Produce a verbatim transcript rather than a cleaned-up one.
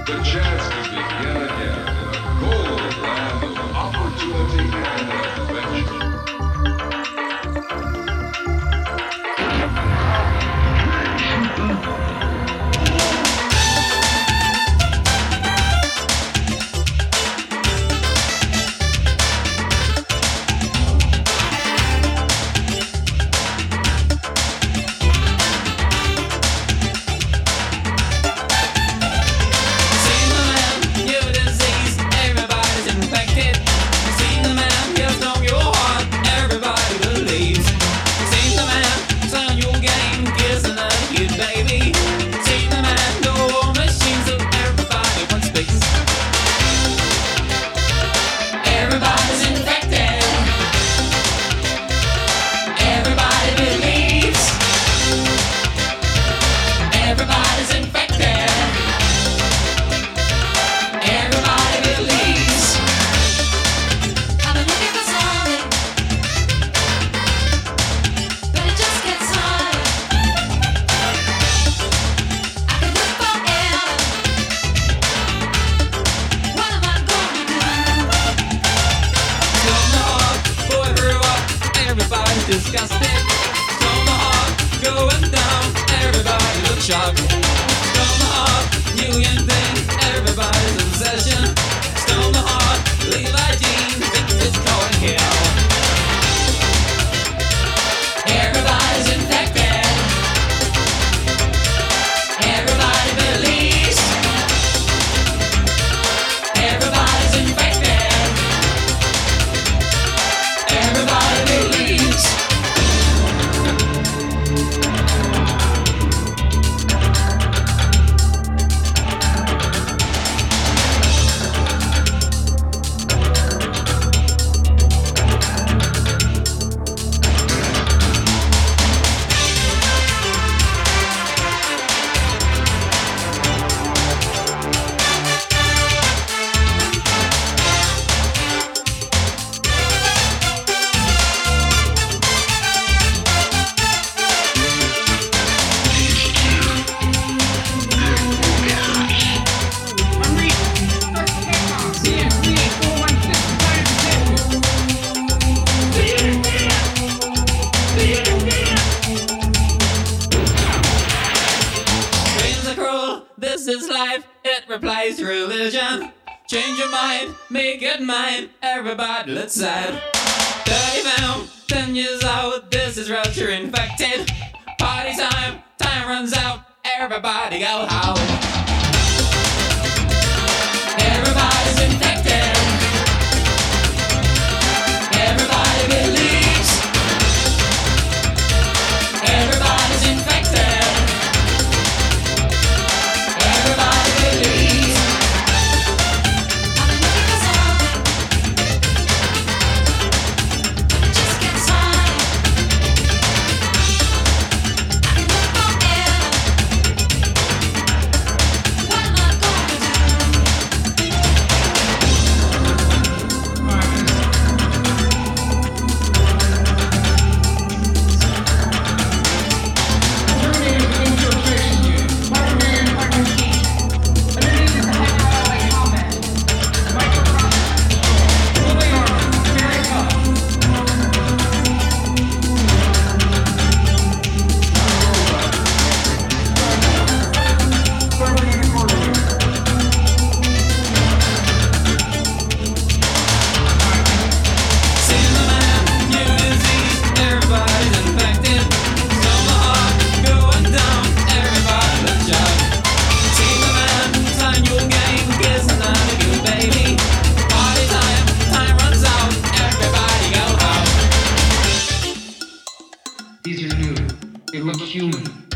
The chance to begin again in a golden land of opportunity and adventure. Disgusted, storm the heart, going down, everybody look shocked. Storm the heart, union thing, everybody's obsession. Storm the heart, Levi Jean, thinks it's going here. Everybody's infected. Everybody believes. Everybody's infected. Everybody believes. This is life, it replaced religion. Change your mind, make it mine, everybody let's sad. thirty pound, ten years old, this is rupture infected. Party time, time runs out, everybody go home. Everybody's infected. Everybody believes. Everybody's infected. These are new. They look human.